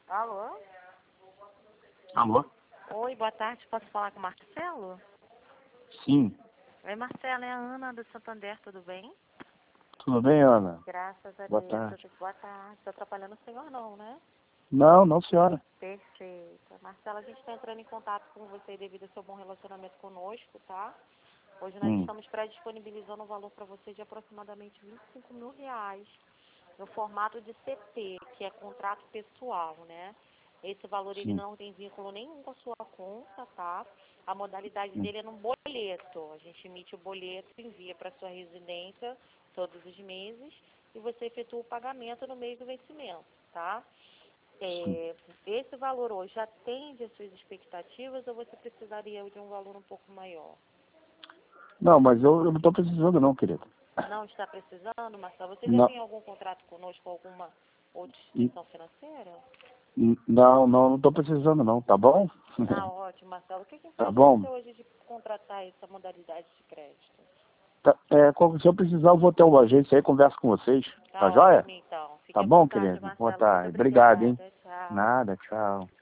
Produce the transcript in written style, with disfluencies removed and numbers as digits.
Alô? Alô? Oi, boa tarde. Posso falar com o Marcelo? Sim. Oi, Marcelo. É a Ana do Santander, tudo bem? Tudo bem, Ana? Graças a Boa Deus. tarde. Boa tarde. Estou atrapalhando o senhor não, né? Não, não, senhora. Perfeito. Marcelo, a gente está entrando em contato com você devido ao seu bom relacionamento conosco, tá? Hoje nós estamos pré-disponibilizando um valor para você de aproximadamente R$ 25.000 no formato de CP, que é contrato pessoal, né? Esse valor ele Sim. não tem vínculo nenhum com a sua conta, tá? A modalidade Hum. dele é no boleto. A gente emite o boleto, envia para sua residência todos os meses e você efetua o pagamento no mês do vencimento, tá? Sim. Esse valor hoje atende às suas expectativas ou você precisaria de um valor um pouco maior? Não, mas eu não estou precisando não, querida. Não está precisando, Marcelo? Você já Não, tem algum contrato conosco com alguma outra n- instituição financeira? não estou precisando não, tá bom? Ah, ótimo, Marcelo. O que Tá impede bom? você hoje de contratar essa modalidade de crédito? Se eu precisar, eu vou ter uma agência aí, converso com vocês. Tá Tá joia? ótimo, então. Fique Tá à bom, vontade, querido? Boa Marcelo. Muito tarde. Obrigado, hein? obrigada. Tchau. Nada, tchau.